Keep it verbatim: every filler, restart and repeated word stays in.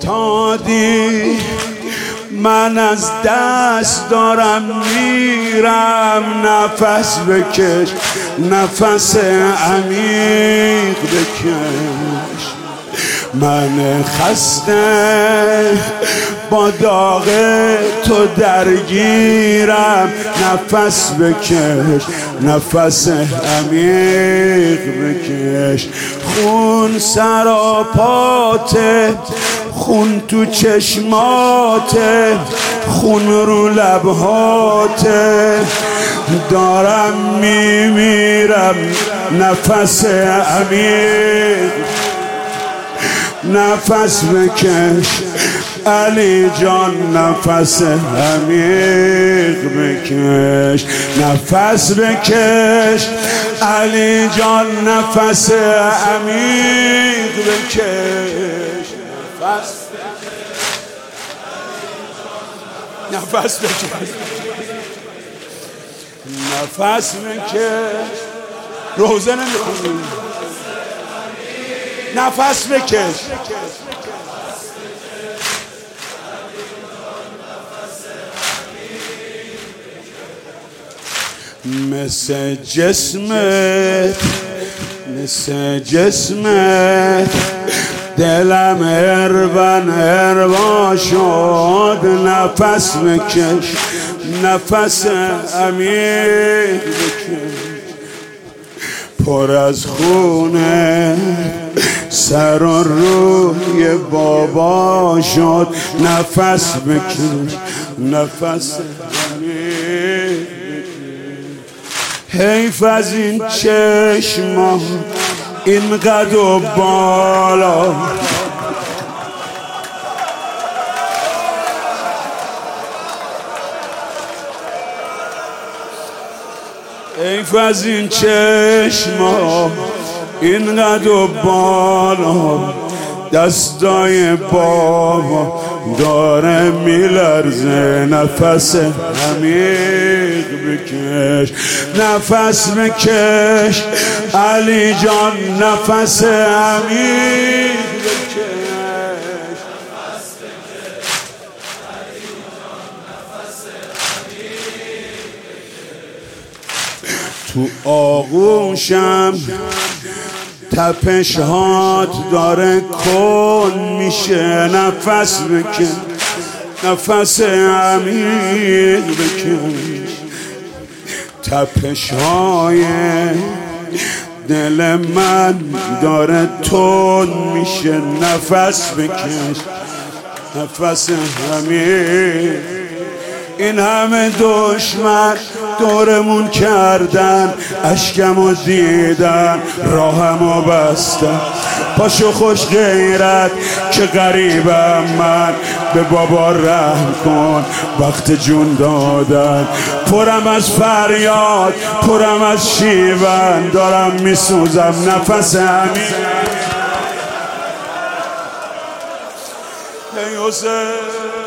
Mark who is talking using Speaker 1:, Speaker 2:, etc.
Speaker 1: افتادی، من از دست دارم میرم. نفس بکش، نفس عمیق بکش. من خسته با داغ تو درگیرم. نفس بکش، نفس عمیق بکش. خون سراپاته، خون تو چشماته، خون رو لبهاته. دارم میمیرم. نفس عمیق، نفس بکش علی جان، نفس عمیق بکش. نفس بکش علی جان، نفس عمیق بکش. نفس نفس بکش، نفس بکش. روزه نمیخونی؟ نفس بکش. مثل جسمت، مثل جسمت دلم اربن اربا شد. نفس بکش، نفس عمیق بکش. پر از خونه سر و روی بابا شد. نفس بکش، نفس عمیق بکش. حیف از این چشما این قد و بالا، حیف از این چشما این قد و بالا. دستای بابا داره میلرزه. نفس عمیق بکش، نفس بکش علی جان، نفس عمیق بکش. تو آغوشم تپش هات داره کن میشه. نفس بکش، نفس عمیق بکش. تپش های دل من داره تون میشه. نفس بکش، نفس عمیق. این همه دشمن دورمون کردن، اشکمو دیدن، راهمو بستن. پاشو خوش غیرت که غریبم من، به بابا رحم کن وقت جون دادن. پرم از فریاد، پرم از شیون، دارم میسوزم. نفس عمیق. ای حسین